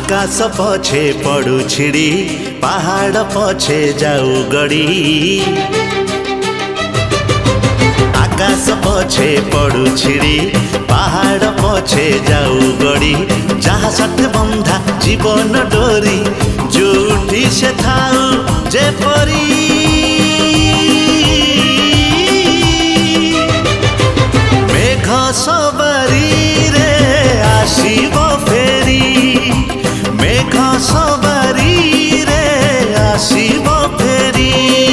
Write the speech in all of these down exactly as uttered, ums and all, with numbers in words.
आकाश पछे पड़ू छिड़ी पहाड़ पछे जाऊ गड़ी आकाश पछे पड़ू छिड़ी पहाड़ पछे जाऊ गड़ी जहाँ साथ बंधा जीवन डोरी जोठी से थाऊ जे परी मेघ सवारी रे आसीब फेरी मेघ सवारी रे आसीब फेरी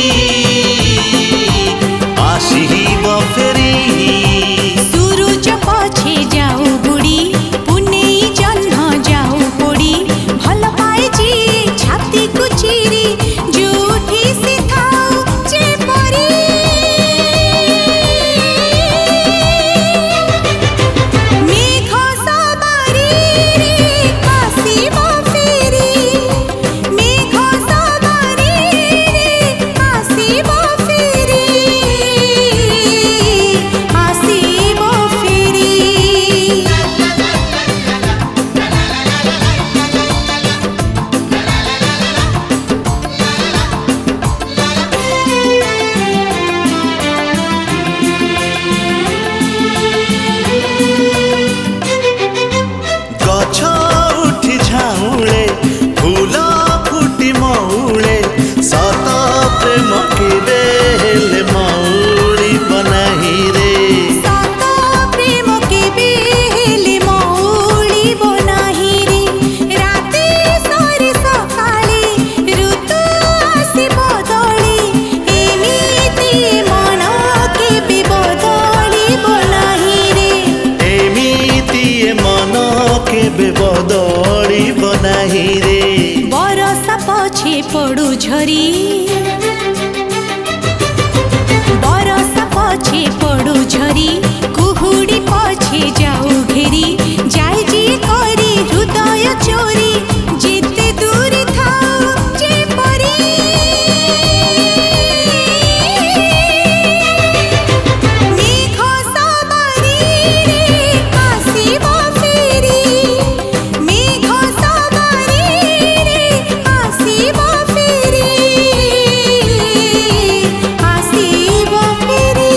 आसीब फेरी सूरज पछे जाऊ बुड़ी पुने जन्म जाऊ पड़ी भल पाए जी छाती को चिरी जोठी से थाऊ जे परी मेघ सवारी रे आसीब फेरी मेघ सवारी रे आसीब फेरी आसीब फेरी गछ उठी झाउले फूल फुटी मौले सत प्रेम केबे हेले मौरी बनाही रे सत प्रेम केबे हेले मौली बनाही रे राते सरी सकाळे ऋतु आसी बदली एमिति मन केबे बदली बनाही रे एमिति मन केबे बदली बनाही रे बरसा पछे पड़ू झरी बरसा पछे पड़ू झरी कुहुड़ी पछे जाऊ घेरी जाय जी करी हृदय चोरी जेते दूरी थाऊ जे परी मेघ सवारी रे आसीब फेरी मेघ सवारी रे आसीब फेरी आसीब फेरी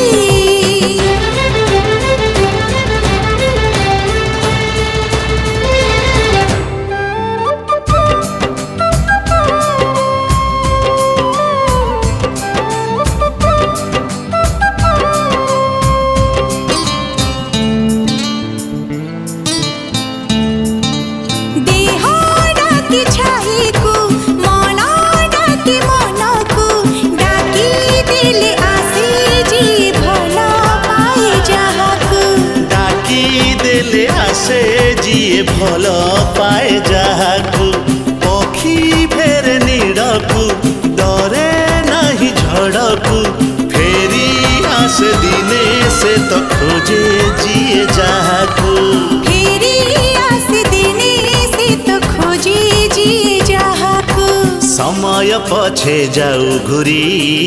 देह डाकी छाईकु मन डाकी मनकु डाकी दिले आसी जी भल पाए जहाकु डाकी देले आसे जिए भल पाए जाहाकु पक्षी फेरे नीड़कु डरे नाही झड़कु फेरी आसे दिने से तो खोजे जिए जाहाकु फेरी आसी दिने से तो खोजे जी जहाकु समय पछे जाऊ घुरी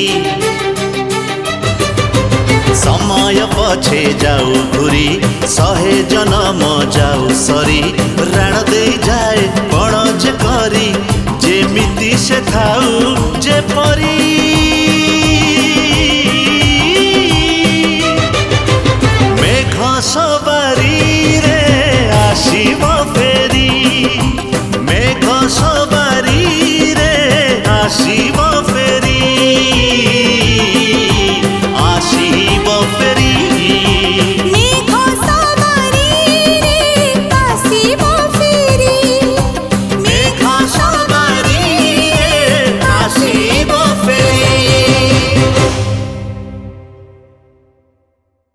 समय पछे जाऊ घुरी सहे जन्म जाऊ सरी राण दे जाए पण जे करी जेमिति से थाऊ जे परी मेघ सवारी रे आसीब